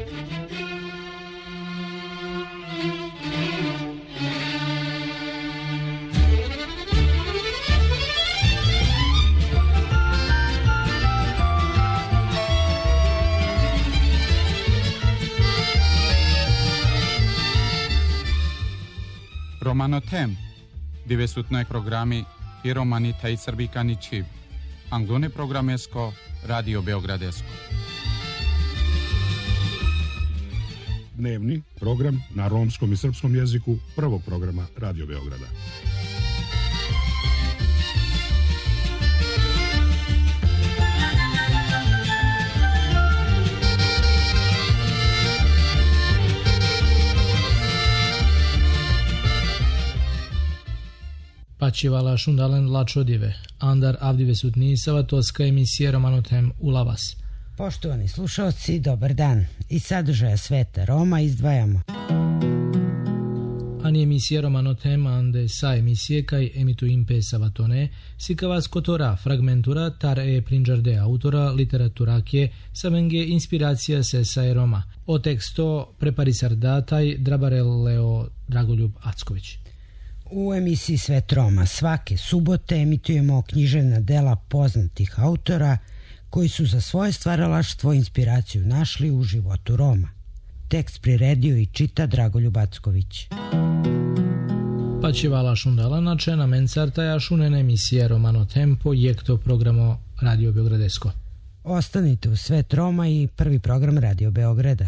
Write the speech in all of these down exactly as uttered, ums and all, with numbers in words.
Romanotem, devetsto programi i romani taj srbikani čiv. Anglone programesko, Radio Beogradesko. Dnevni program na romskom i srpskom jeziku prvog programa Radio Beograda. Pačivala šundalen lačodive, andar avdive sutni savatoska emisija Romanotem Ulavas. Poštovani slušalci, dobar dan. Iz sadržaja sveta Roma izdvajamo Ani emisija Romanotem ande sa emisije kaj emitu impe savatone, sikavas kotora fragmentura tar e prinđarde autora literaturakje samenge inspiracija se sa e Roma. O teksto preparisardataj Drabareleo Dragoljub Acković. U emisiji Svet Roma svake subote emitujemo književna dela poznatih autora koji su za svoje stvaralaštvo inspiraciju našli u životu Roma. Tekst priredio i čita Dragoljub Acković. Pačivala šundala čena mencartaja šunena emisija Romano Tempo jekto programo Radio Beogradesko. Ostanite u Svet Roma i prvi program Radio Beograda.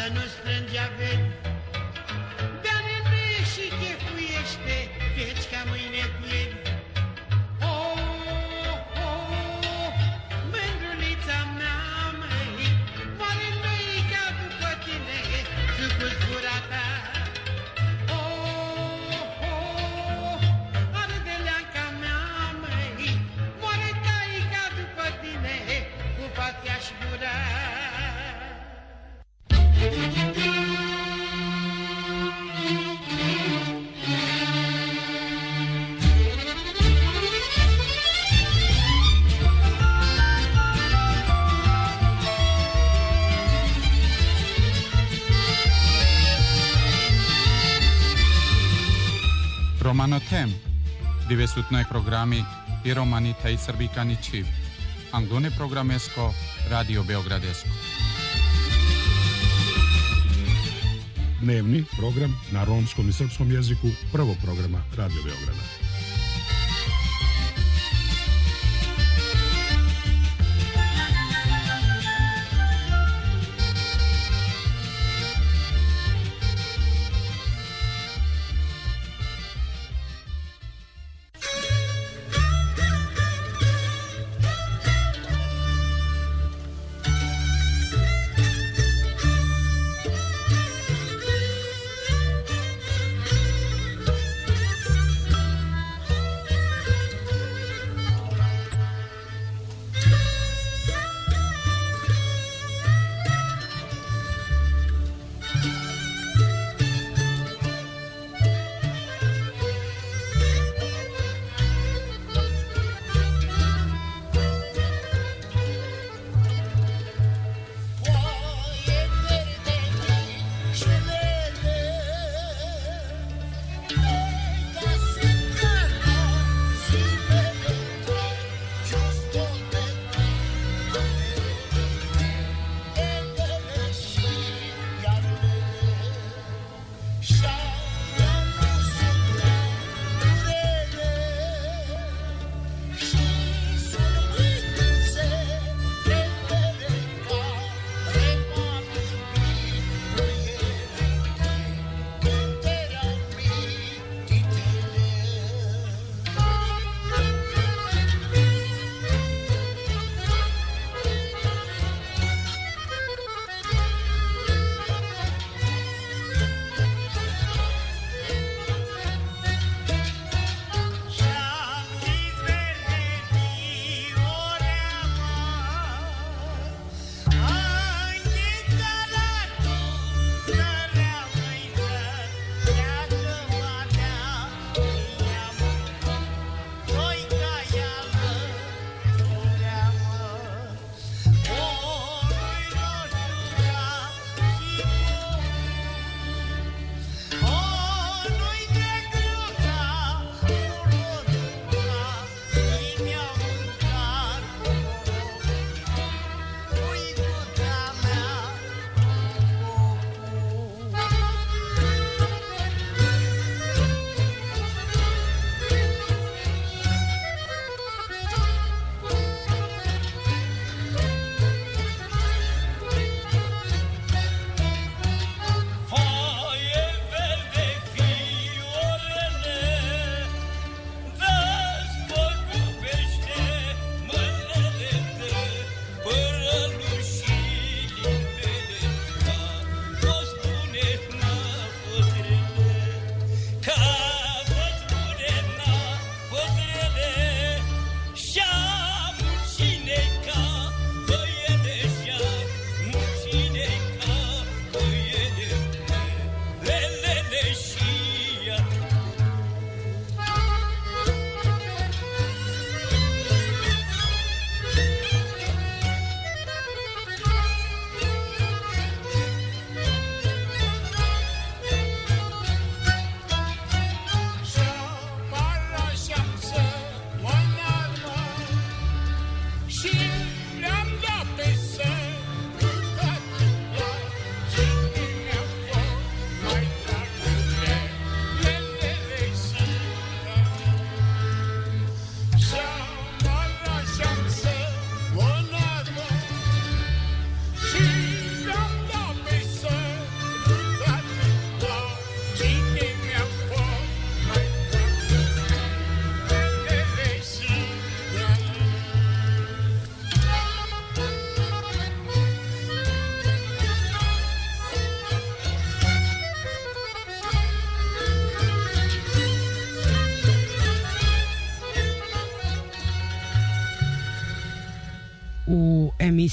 să nu strânge averi. Dar nu și chefuiește, veci ca mâine pieri. Oh, oh, mândrulița mea, măi, oare nu-i ca după tine, sucul-ți gura ta? Oh, oh, ardeleanca mea, măi, oare tai ca după tine, cu fața și gura? Romano Tem, deväsutnoj programi i romani tej srbikani čiv. Anglone programesko, Radio Beogradesko. Dnevni program na romskom i srpskom jeziku prvog programa Radio Beograda.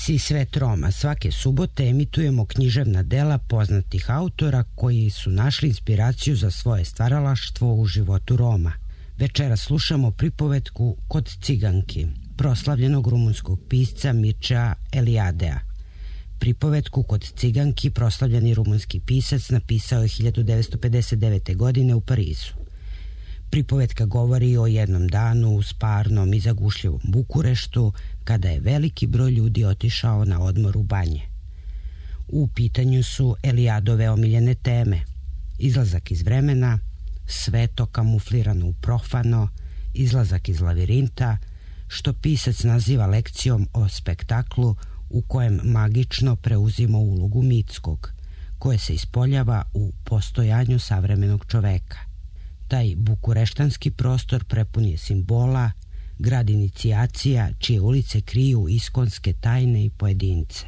emisiji Svet Roma svake subote emitujemo književna dela poznatih autora koji su našli inspiraciju za svoje stvaralaštvo u životu Roma. Večera slušamo pripovetku Kod ciganki, proslavljenog rumunskog pisca Mircea Eliadea. Pripovetku Kod ciganki proslavljeni rumunski pisac napisao je hiljadu devetsto pedeset devete. godine u Parizu. Pripovetka govori o jednom danu u sparnom i zagušljivom Bukureštu kada je veliki broj ljudi otišao na odmor u banje. U pitanju su Eliadove omiljene teme: izlazak iz vremena, sveto kamuflirano u profano, izlazak iz lavirinta, što pisac naziva lekcijom o spektaklu u kojem magično preuzima ulogu mitskog, koje se ispoljava u postojanju savremenog čoveka. Taj bukureštanski prostor prepun je simbola, grad inicijacija čije ulice kriju iskonske tajne i pojedince.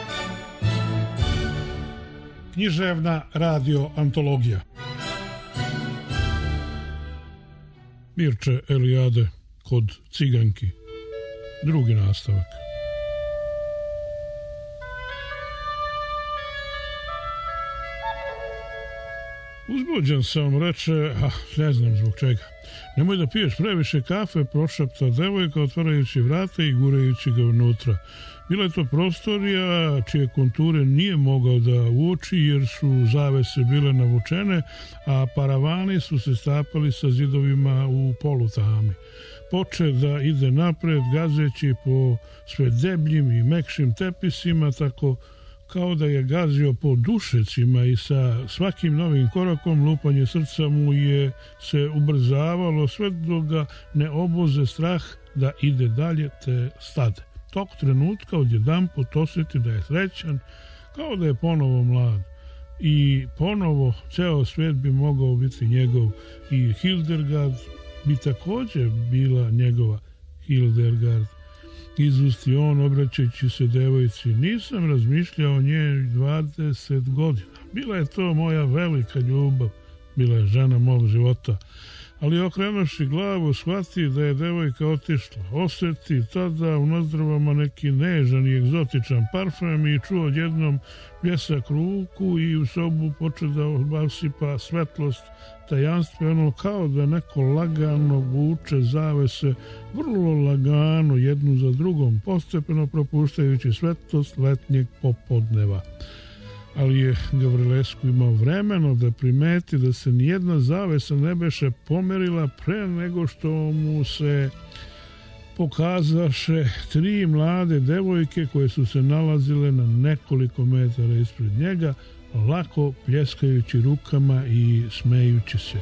Književna radio antologija. Mircea Eliade, Kod ciganki. Drugi nastavak. Uzbuđen sam, reče, a ne znam zbog čega. Nemoj da piješ previše kafe, prošapta devojka otvarajući vrata i gurajući ga unutra. Bila je to prostorija čije konture nije mogao da uoči jer su zavese bile navučene, a paravani su se stapali sa zidovima u polutami. Poče da ide napred, gazeći po sve debljim i mekšim tepisima, tako kao da je gazio po dušecima i sa svakim novim korakom lupanje srca mu je se ubrzavalo sve dok ga ne oboze strah da ide dalje te stade. Tog trenutka odjedanput osjeti da je srećan, kao da je ponovo mlad i ponovo ceo svet bi mogao biti njegov i Hildegard bi također bila njegova. Hildegard, izusti on obraćajući se devojci, nisam razmišljao o njej dvadeset godina. Bila je to moja velika ljubav, bila je žena mog života. Ali okrenuši glavu shvati da je devojka otišla. Osjeti tada u nozdravama neki nežan i egzotičan parfem i čuo odjednom pljesak ruku i u sobu poče da obasipa svetlost tajanstveno, kao da neko lagano vuče zavese, vrlo lagano jednu za drugom, postepeno propuštajući svetlost letnjeg popodneva. Ali je Gavrilescu imao vremeno da primeti da se nijedna zavesa ne beše pomerila pre nego što mu se pokazaše tri mlade devojke koje su se nalazile na nekoliko metara ispred njega, lako pljeskajući rukama i smejući se.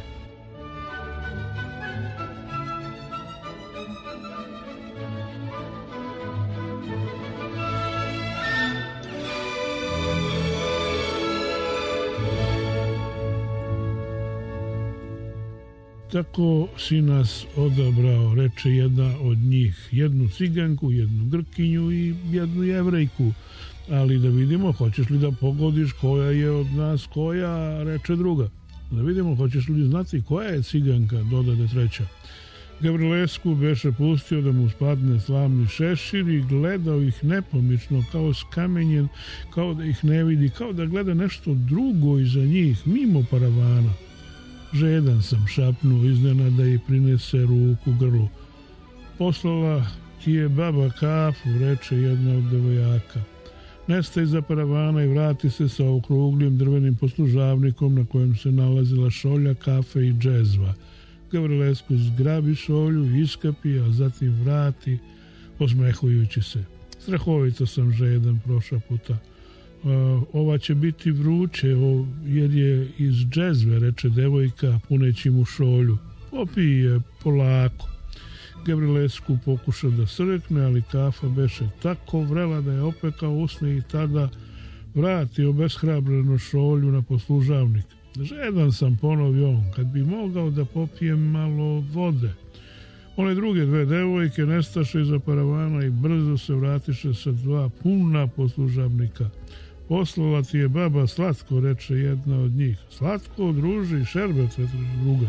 Tako si nas odabrao, reče jedna od njih, jednu ciganku, jednu Grkinju i jednu Jevrejku. Ali da vidimo, hoćeš li da pogodiš koja je od nas koja, reče druga. Da vidimo, hoćeš li znati koja je ciganka, dodade treća. Gavrilescu beše pustio da mu spadne slavni šešir i gledao ih nepomično, kao skamenjen, kao da ih ne vidi, kao da gleda nešto drugo iza njih, mimo paravana. Žedan sam, šapnuo iznenada i prinese ruku grlu. Poslala ti je baba kafu, reče jedna od devojaka. Nestaj za paravana i vrati se sa okruglim drvenim poslužavnikom na kojem se nalazila šolja, kafe i džezva. Gavrilescu zgrabi šolju, iskapi, a zatim vrati, osmehujući se. Strahovito sam žedan, prošla puta. Ova će biti vruće, jer je iz džezve, reče devojka, puneći mu šolju. Popij je polako. Gavrilescu pokuša da srkne, ali kafa beše tako vrela da je opekao usne i tada vrati obeshrabreno šolju na poslužavnik. Žedan sam, ponovio on, kad bi mogao da popijem malo vode. One druge dve devojke nestaše iza paravana i brzo se vratiše sa dva puna poslužavnika. Poslala ti je baba slatko, reče jedna od njih. Slatko, druži, šerbet, reče druga.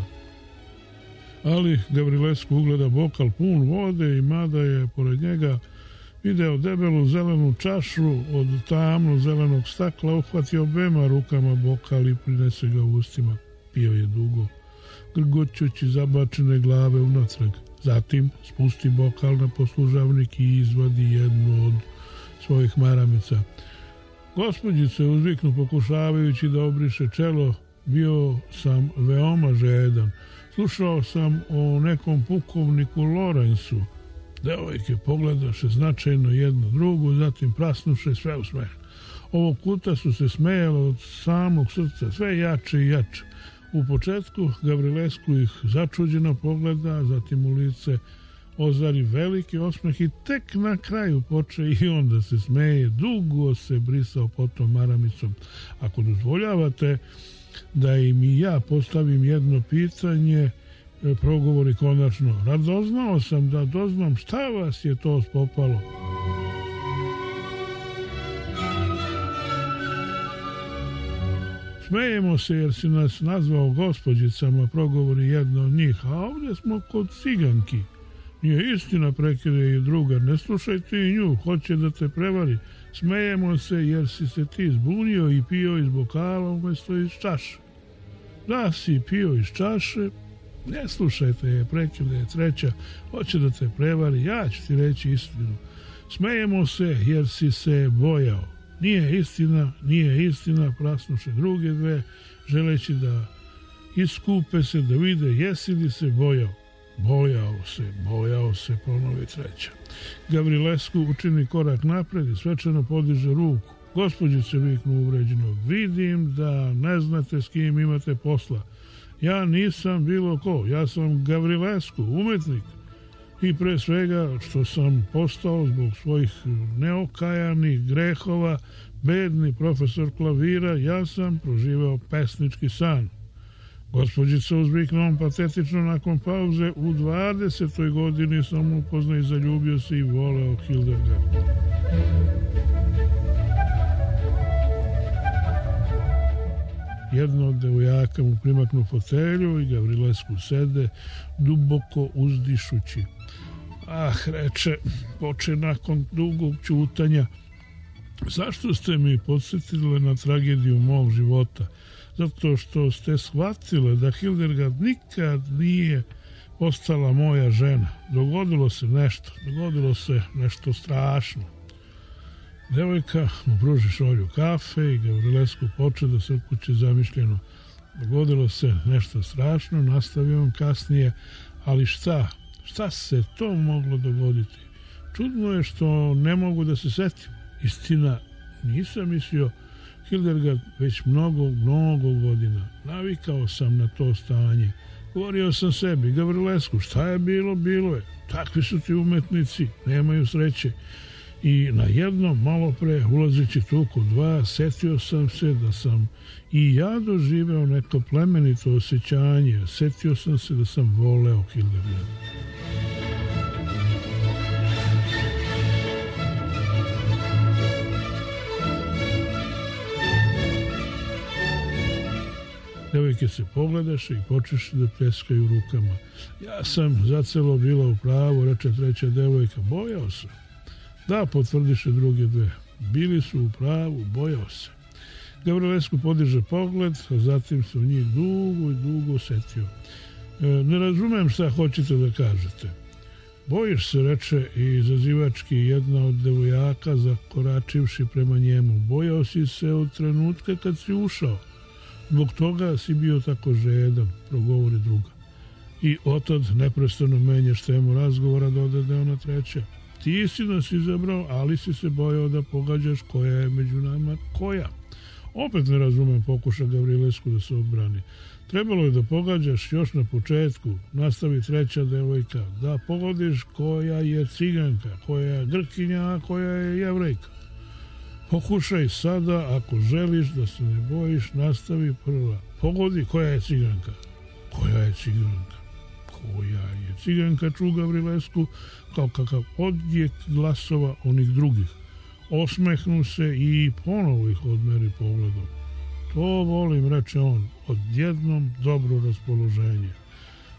Ali Gavrilescu ugleda bokal pun vode i mada je pored njega Video debelu zelenu čašu od tamno zelenog stakla, uhvatio obema rukama bokal i prinese ga u ustima. Pio je dugo, grgoćući zabačene glave unatrag. Zatim spusti bokal na poslužavnik i izvadi jednu od svojih maramica. Gospođice uzviknu pokušavajući da obriše čelo. Bio sam veoma žedan. Slušao sam o nekom pukovniku Lorensu. Devojke pogledaše značajno jedno drugu, zatim prasnuše sve u smeh. Ovog puta su se smejale od samog srca, sve jače i jače. U početku Gavrilesku ih začuđeno pogleda, zatim u lice ozari veliki osmeh i tek na kraju poče i onda se smeje. Dugo se brisao potom maramicom. Ako dozvoljavate da im i ja postavim jedno pitanje, progovori konačno. Radoznao sam da doznam šta vas je to spopalo. Smejemo se jer si nas nazvao gospođicama, progovori jedna od njih, a ovdje smo kod ciganki. Nije istina, prekide i druga, ne slušaj ti nju, hoće da te prevari. Smejemo se jer si se ti zbunio i pio iz bokala umjesto iz čaše. Da si pio iz čaše, ne slušajte je, prekide je treća, hoće da te prevari, ja ću ti reći istinu. Smejemo se jer si se bojao. Nije istina, nije istina, prasnuše druge dve, želeći da iskupe se, da vide jesi li se bojao. Bojao se, bojao se, ponovi treća. Gavrilesku učini korak napred i svečano podiže ruku. Gospođice, viknu uvređeno, vidim da ne znate s kim imate posla. Ja nisam bilo ko, ja sam Gavrilesku, umetnik. I pre svega što sam postao zbog svojih neokajanih grehova bedni profesor klavira, ja sam proživao pesnički san. Gospođica uzviknu on patetično nakon pauze, u dvadesetoj godini sam upoznao i zaljubio se i voleo Hildegard. Jedno od devojaka mu primaknu fotelju i Gavrilesku sede, duboko uzdišući. Ah, reče, poče nakon dugog ćutanja, zašto ste mi podsjetile na tragediju mog života? Zato što ste shvatile da Hildegard nikad nije postala moja žena. Dogodilo se nešto, dogodilo se nešto strašno. Devojka mu pruži šolju kafe i Gavrilesku poče da se kuće zamišljeno. Dogodilo se nešto strašno, nastavio on kasnije, ali šta? Šta se to moglo dogoditi? Čudno je što ne mogu da se setim. Istina, nisam mislio Hildegard već mnogo, mnogo godina. Navikao sam na to stanje. Govorio sam sebi, Gavrilesku, šta je bilo, bilo je. Takvi su ti umetnici, nemaju sreće. I na jednom, malo pre, ulazeći tu kod dva, setio sam se da sam i ja doživeo neko plemenito osjećanje. Setio sam se da sam voleo Hildegard. Devojke se pogledaše i počeše da pleskaju rukama. Ja sam zacelo bila u pravu, reče treća devojka, bojao se. Da, potvrdiše druge dve. Bili su u pravu, bojao se. Gavrilesku podiže pogled, a zatim se u njih dugo i dugo setio. E, ne razumem šta hoćete da kažete. Bojiš se, reče i izazivački jedna od devojaka zakoračivši prema njemu. Bojao si se od trenutka kad si ušao. Zbog toga si bio tako žedan, progovori druga. I otad neprestano menjaš temu razgovora, dodade ona treća. Ti si nas izabrao, ali si se bojao da pogađaš koja je među nama koja. Opet ne razumem, pokuša Gavrilesku da se odbrani. Trebalo je da pogađaš još na početku, nastavi treća devojka, da pogodiš koja je ciganka, koja je Grkinja, a koja je Jevrejka. Pokušaj sada, ako želiš da se ne bojiš, nastavi prva. Pogodi koja je ciganka. Koja je ciganka? Koja je ciganka, ču Gavrilesku, kao kakav odjek glasova onih drugih. Osmehnu se i ponovo ih odmeri pogledom. To volim, reče on, odjednom dobro raspoloženje.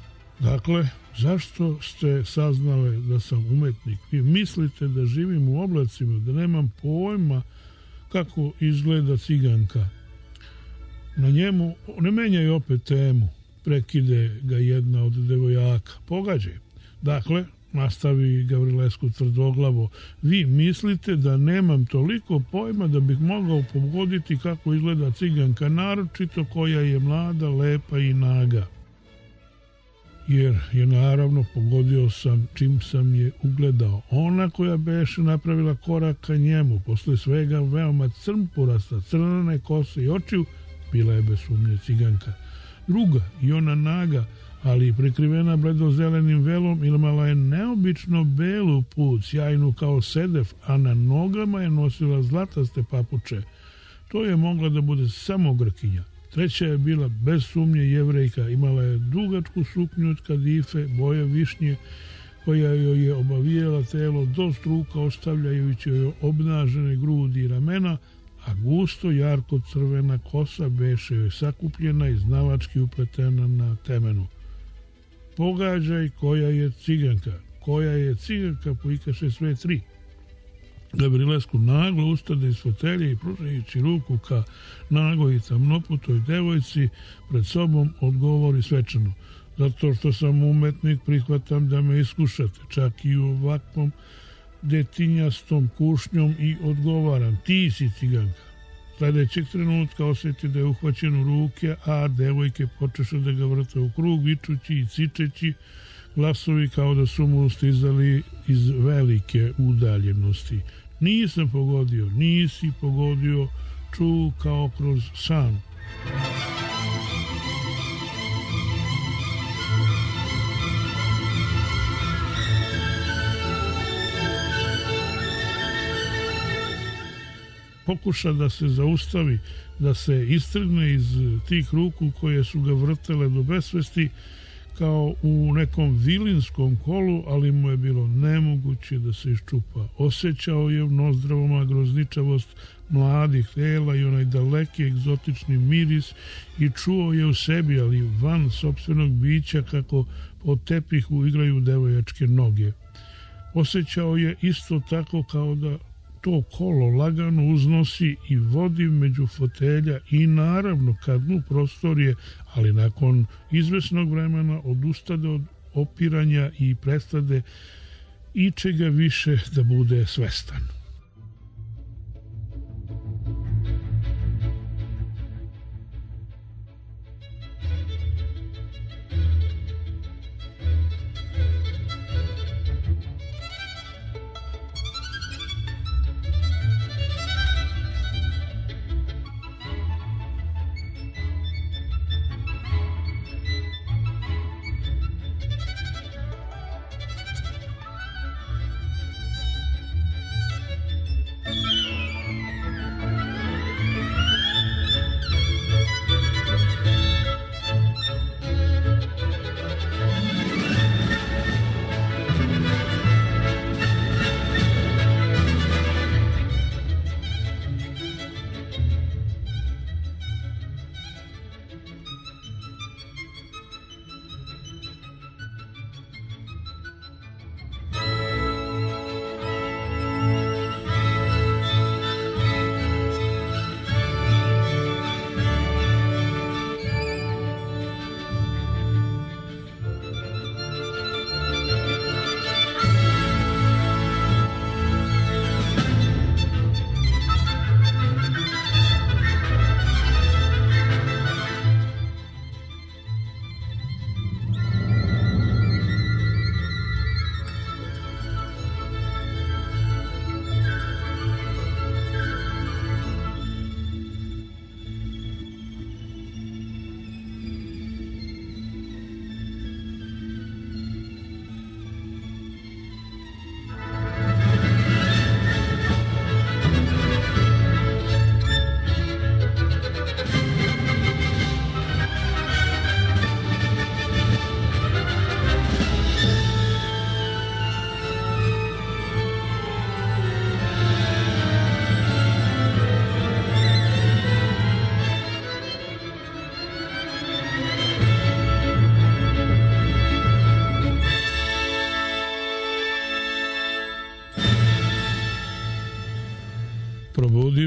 Dakle, zašto ste saznale da sam umetnik? Vi mislite da živim u oblacima, da nemam pojma kako izgleda ciganka. Na njemu, ne menjaj opet temu, prekide ga jedna od devojaka. Pogađaj. Dakle, nastavi Gavrilesku tvrdoglavo, vi mislite da nemam toliko pojma da bih mogao pogoditi kako izgleda ciganka, naročito koja je mlada, lepa i naga. Jer je naravno pogodio sam čim sam je ugledao. Ona koja beše napravila korak ka njemu, posle svega veoma crnpurasta, crnene kose i očiju, bila je bez sumnje ciganka. Druga, i ona naga, ali prekrivena bledozelenim velom, imala je neobično belu put, sjajnu kao sedef, a na nogama je nosila zlataste papuče. To je mogla da bude samo Grkinja. Treća je bila bez sumnje Jevrejka, imala je dugačku suknju od kadife, boje višnje, koja joj je obavijela telo do struka, ostavljajući joj obnažene grudi i ramena, a gusto jarko crvena kosa beše joj sakupljena i znalački upletena na temenu. Pogađaj koja je ciganka, koja je ciganka, poikaše sve tri. Gavrilesku naglo ustade iz fotelje i pružajući ruku ka nagoj i tamnoputoj devojci pred sobom odgovori svečano. Zato što sam umetnik, prihvatam da me iskušate, čak i u ovakvom detinjastom kušnjom, i odgovaram, ti si ciganka. Sledećeg trenutka osjeti da je uhvaćen u ruke, a devojke počeše da ga vrte u krug, vičući i cičeći, glasovi kao da su mu stizali iz velike udaljenosti. Nisam pogodio, nisi pogodio, ču kao kroz san. Pokuša da se zaustavi, da se istrgne iz tih ruku koje su ga vrtele do besvesti kao u nekom vilinskom kolu, ali mu je bilo nemoguće da se iščupa. Osjećao je u nozdravama grozničavost mladih tela i onaj daleki egzotični miris i čuo je u sebi, ali van sopstvenog bića, kako po tepihu igraju devojačke noge. Osjećao je isto tako kao da to kolo lagano uznosi i vodi među fotelja i naravno ka dnu prostorije, ali nakon izvesnog vremena odustade od opiranja i prestade ičega više da bude svestan.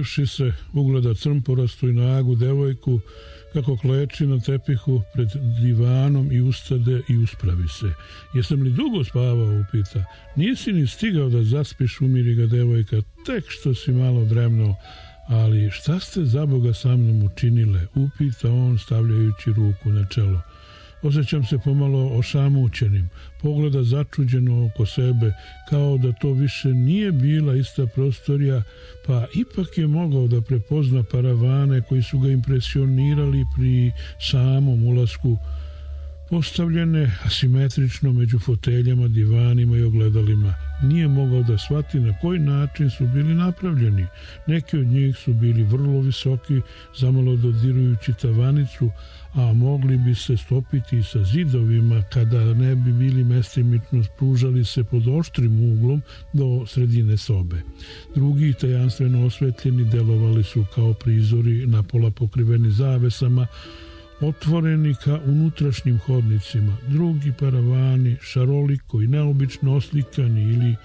Umoривši se, ugleda crnporastu i nagu devojku kako kleči na tepihu pred divanom i ustade i uspravi se. Jesam li dugo spavao, upita. Nisi ni stigao da zaspiš, umiri ga devojka, tek što si malo dremnuo. Ali šta ste za Boga sa mnom učinile, upita on stavljajući ruku na čelo. Osjećam se pomalo ošamućenim, pogleda začuđeno oko sebe, kao da to više nije bila ista prostorija, pa ipak je mogao da prepozna paravane koji su ga impresionirali pri samom ulasku, postavljene asimetrično među foteljama, divanima i ogledalima. Nije mogao da shvati na koji način su bili napravljeni. Neki od njih su bili vrlo visoki, zamalo dodirujući tavanicu, a mogli bi se stopiti sa zidovima kada ne bi bili mestimično spružali se pod oštrim uglom do sredine sobe. Drugi, tajanstveno osvetljeni, delovali su kao prizori napola pokriveni zavesama, otvoreni ka unutrašnjim hodnicima. Drugi paravani, šaroliko i neobično oslikani ili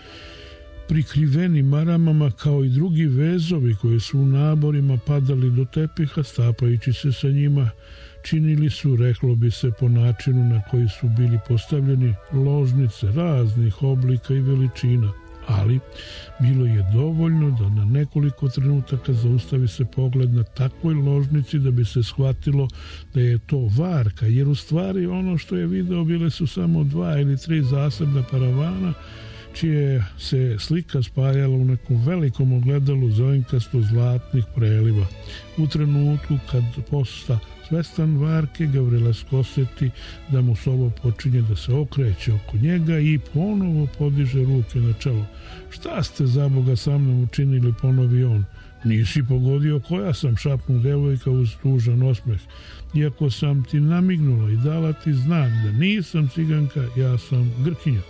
prikriveni maramama, kao i drugi vezovi koji su u naborima padali do tepiha, stapajući se sa njima, činili su, reklo bi se po načinu na koji su bili postavljeni, ložnice raznih oblika i veličina. Ali bilo je dovoljno da na nekoliko trenutaka zaustavi se pogled na takvoj ložnici da bi se shvatilo da je to varka, jer u stvari ono što je video bile su samo dva ili tri zasebna paravana čije se slika spajala u nekom velikom ogledalu zojnkasto zlatnih preliva. U trenutku kad posta svestan varke, Gavrilesko osjeti da mu soba počinje da se okreće oko njega i ponovo podiže ruke na čelo. Šta ste za Boga sa mnom učinili, ponovi on. Nisi pogodio koja sam, šapnu devojka uz tužan osmeh. Iako sam ti namignula i dala ti znak da nisam ciganka, ja sam Grkinja.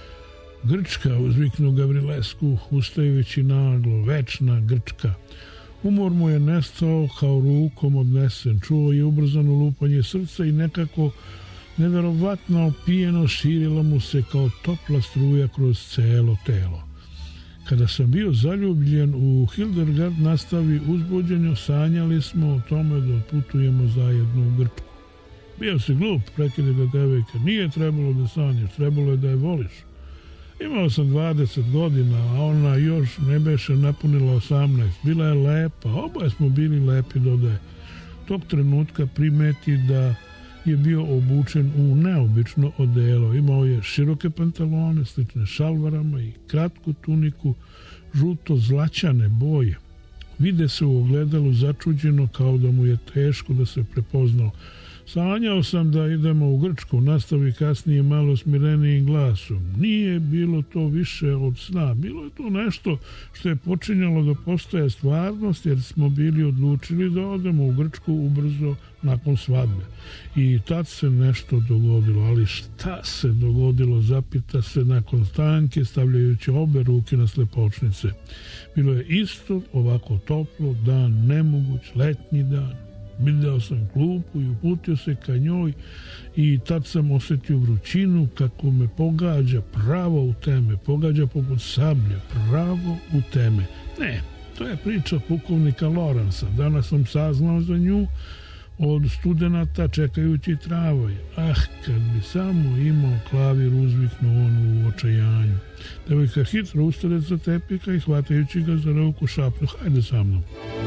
Grčka, uzviknu Gavrilesku, ustajući naglo, večna Grčka. Umor mu je nestao kao rukom odnesen, čuo je ubrzano lupanje srca i nekako neverovatna opijenost širila mu se kao topla struja kroz celo telo. Kada sam bio zaljubljen u Hildegard, nastavi uzbuđenju, sanjali smo o tome da putujemo zajedno u Grčku. Bio si glup, prekide ga devojka, nije trebalo da sanjaš, trebalo je da je voliš. Imao sam dvadeset godina, a ona još ne beše napunila osamnaest. Bila je lepa, oboje smo bili lepi, dodaje. Tog trenutka primeti da je bio obučen u neobično odelo. Imao je široke pantalone, slične šalvarama i kratku tuniku, žuto-zlaćane boje. Vide se u ogledalu začuđeno, kao da mu je teško da se prepoznao. Sanjao sam da idemo u Grčku, nastavi kasnije malo smirenijim glasom. Nije bilo to više od sna, bilo je to nešto što je počinjalo da postaje stvarnost, jer smo bili odlučili da odemo u Grčku ubrzo nakon svadbe. I tad se nešto dogodilo, ali šta se dogodilo, zapita se nakon stanke, stavljajući obe ruke na slepočnice. Bilo je isto ovako toplo, dan nemoguć, letnji dan. Video sam klupu i uputio se ka njoj i tad sam osjetio vrućinu kako me pogađa pravo u teme, pogađa poput sablje, pravo u teme. Ne, to je priča pukovnika Lorensa. Danas sam saznao za nju od studenata čekajući tramvaj. Ah, kad bi samo imao klavir, uzviknuo on u očajanju. Devojka hitro ustade sa tepika i hvatajući ga za ruku šapnu, hajde sa mnom.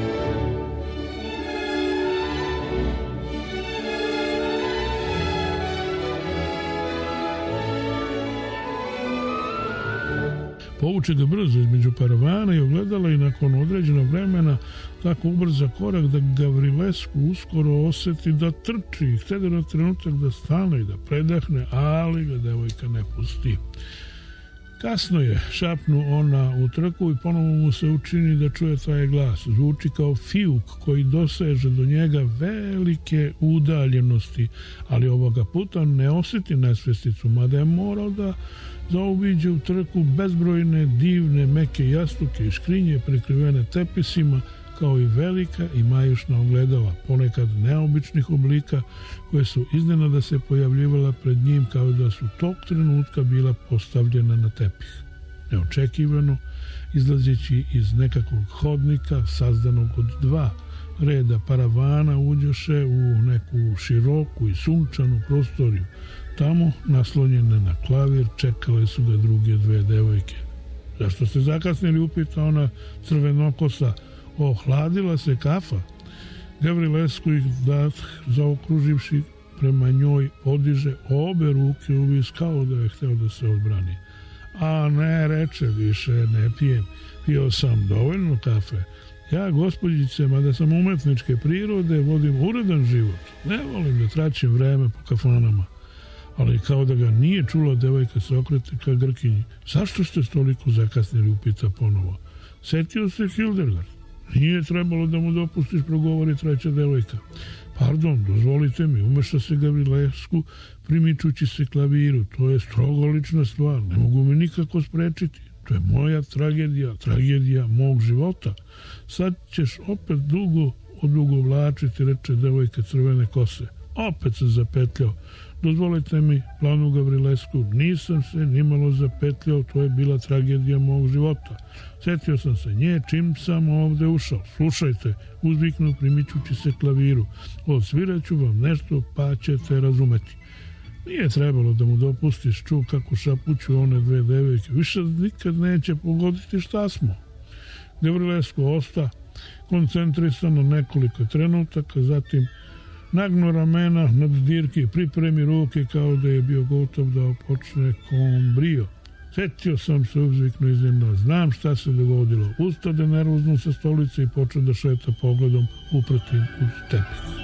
Povuče ga brzo između paravana i ogledala i nakon određenog vremena tako ubrza korak da Gavrilesku uskoro osjeti da trči. Htede na trenutak da stane i da predahne, ali ga devojka ne pusti. Kasno je, šapnu ona u trku i ponovo mu se učini da čuje taj glas. Zvuči kao fijuk koji doseže do njega velike udaljenosti, ali ovoga puta ne osjeti nesvesticu, mada je morao da zaobiđe u trku bezbrojne divne meke jastuke i škrinje prekrivene tepisima, kao i velika i majušna ogledala, ponekad neobičnih oblika, koje su iznenada se pojavljivala pred njim kao da su tog trenutka bila postavljena na tepih. Neočekivano, izlazeći iz nekakvog hodnika sazdanog od dva reda paravana, uđoše u neku široku i sunčanu prostoriju. Tamo, naslonjene na klavir, čekale su ga druge dve devojke. Zašto ste zakasnili, upita ona crvenokosa. Ohladila se kafa. Gavrilesku ih dat, zaokruživši prema njoj, podiže obe ruke u vis kao da je hteo da se odbrani. A ne, reče, više ne pijem. Pio sam dovoljno kafe. Ja, gospođice, mada sam umetničke prirode, vodim uredan život. Ne volim da traćim vreme po kafanama. Ali kao da ga nije čula, devojka se okrete ka Grkinji. Zašto ste toliko zakasnili, upita ponovo. Setio se Hildegard. Nije trebalo da mu dopustiš, progovori treća devojka. Pardon, dozvolite mi, umeša se Gavrilesku, primičući se klaviru. To je strogo lična stvar, ne mogu me nikako sprečiti. To je moja tragedija, tragedija mog života. Sad ćeš opet dugo odugovlačiti, reče devojka crvene kose. Opet se zapetljao. Dozvolite mi, planu Gavrilesku, nisam se nimalo zapetljao, to je bila tragedija mog života. Sjetio sam se nje čim sam ovde ušao. Slušajte, uzviknu primičući se klaviru. Odsviraću vam nešto pa ćete razumeti. Nije trebalo da mu dopustiš, ču kako šapuću one dve devojke. Više nikad neće pogoditi šta smo. Gavrilesko osta koncentrisano nekoliko trenutaka, zatim nagnu ramena nad dirke, pripremi ruke kao da je bio gotov da počne kombrio. Sjetio sam se, uzviknu iznenada. Znam šta se dogodilo. Ustade nervozno sa stolice i počne da šeta pogledom upratim uz tepih.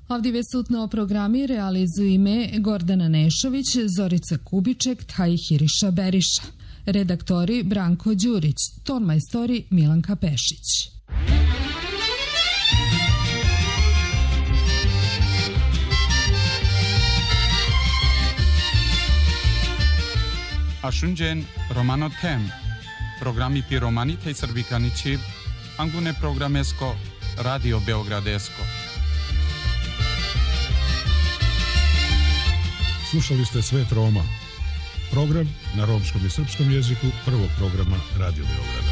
Ovdje sutno programi realizuju ime Gordana Nešović, Zorica Kubiček, Tahiriša Beriša. Redaktori Branko Đurić, ton majstori Milanka Pešić. Ashunjen Romano Tem, programi piromani tej srbikani čib, angune programesko, Radio Beogradesko. Slušali ste Svet Roma, program na romskom i srpskom jeziku prvog programa Radio Beograda.